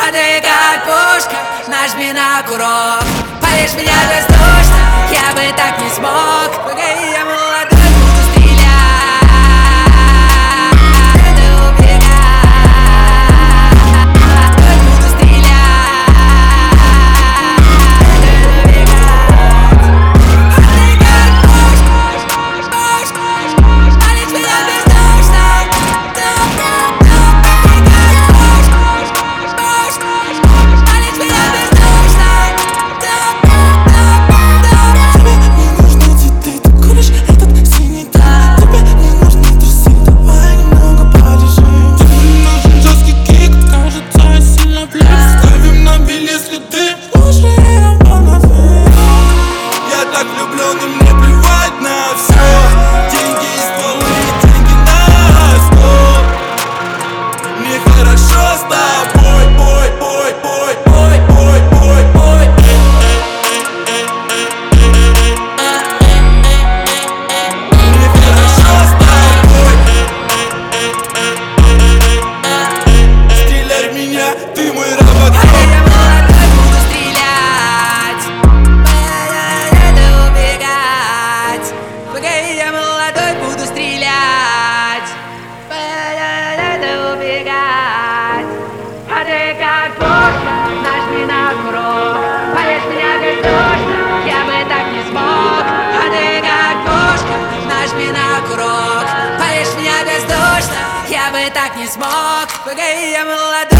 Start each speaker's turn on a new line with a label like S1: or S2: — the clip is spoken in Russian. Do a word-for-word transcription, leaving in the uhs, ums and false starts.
S1: А ты как пушка, нажми на курок. Палишь меня бездушно, я бы так не смог. Пока я молодой, буду стрелять. Ты убегать. Буду стрелять. Ты убегать. А ты как пушка, пушка. Палишь меня бездушно.
S2: Влюблённый, мне плевать на все. Деньги и стволы, деньги на стол. Мне хорошо с тобой, бой, бой, бой, бой, бой, бой, бой. Мне хорошо с тобой. Стреляй в меня, ты мой робот.
S1: Буду стрелять, буду убегать. А ты как пушка, нажми на курок. Палишь меня бездушно, я бы так не смог. А ты как пушка, нажми на курок. Палишь меня бездушно, я бы так не смог. Пока я молодой.